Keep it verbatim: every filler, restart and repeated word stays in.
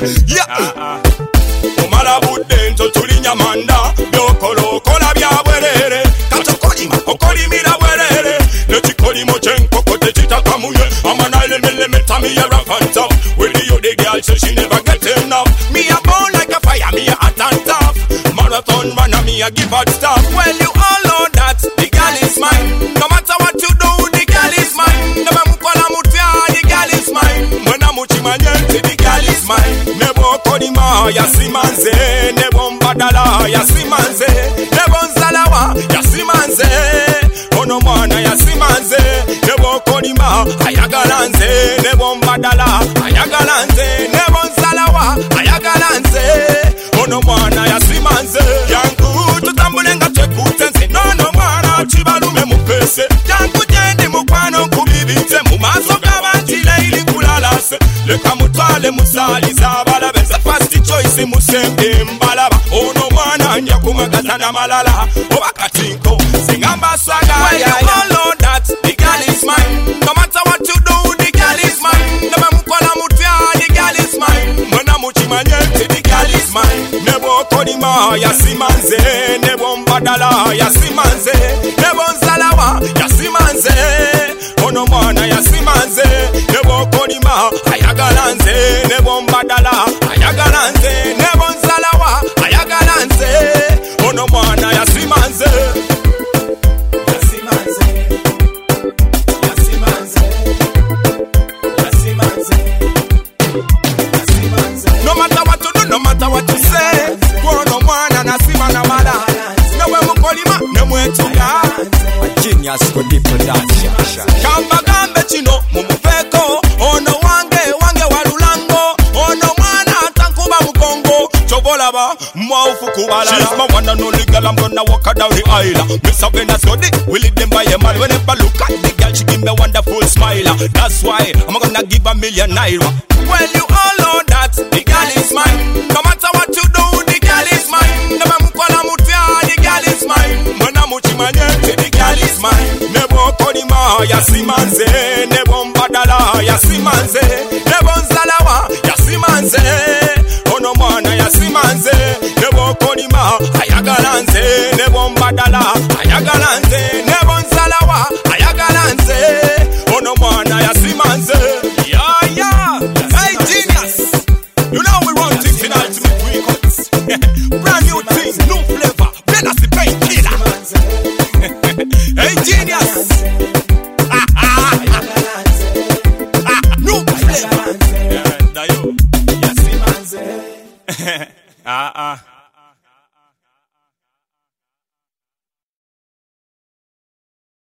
Yeah. Omala budento tulinya manda Yokolo kola bya bwerere Katokolima okolimira bwerere Nechikolimo chenkoko techitakamuye Amanale mele metami ya rapanta With you the girl so she never get enough Me a born like a fire, me a hot and tough Marathon runner, me a give out stuff Well you all know that the girl is mine No matter what you do, the girl is mine Never mukola mutia, the girl is mine When I'm uchimanyente, the girl is mine Nebo kodima, yasimanze Nebo mbadala, yasimanze Nebo nzalawa, yasimanze Ono mwana, yasimanze Nebo kodima, ayagalanze Nebo mbadala, ayagalanze Nebo nzalawa, ayagalanze Ono mwana, yasimanze Yangu tutambulenga twekutenze Nono mwana, chibalume mupese Yangu jendi mukwano kubibite Mumaso kabantile ili kulalase Leka mutwale musaliza abalabeza First choice musembe mbalaba Ono mwana nja kumagaza na malala Obakatinko singamba swaga Well you all know that the girl is mine No matter what you do the girl is mine Neba mukwala mutia the girl is mine Mwena muchimanyete the girl is mine Nebo kodima yasimanze Nebo mbadala yasimanze Nebo nzalawa yasimanze Ono mwana yasimanze Nebo kodima ayagalanze Nebo mbadala ayagalanze Nebo nzalawa ayagalanze Ono mwana yasimanze Yasimanze Yasimanze Yasimanze Yasimanze No matter what you do, no matter what you say Ono mwana nasima na mala Newe mukolima, nemwe tuga A genius go deep production. Kamba gambe chino mumupeko Ono wange wange walulango Ono mwana tankuba mukongo Chobolaba mwaufu kubalala She's my one and only girl, I'm gonna walk her down the aisle Miss Savannah Scotty, we lead them by a mile Whenever look at the girl, she give me a wonderful smile That's why I'm gonna give a million naira Well you all know that the girl is mine No matter what you do, the girl is mine Never mukola mutia, the girl is mine Mwena muchimanyete, the girl is mine Nebo kodima yasimanze Nebo mbadala yasimanze Nebo nzalawa yasimanze Ono mwana yasimanze Nebo kodima ayagalanze Nebo mbadala ayagalanze Nebo nzalawa ayagalanze Ono mwana yasimanze Yeah yeah Hey genius You know we run things in Ultimate Records Brand new thing, new flavor Blend the pain killer Hey genius Ah ah ah New flavor Yeah, dayo Yasimanze Ah ah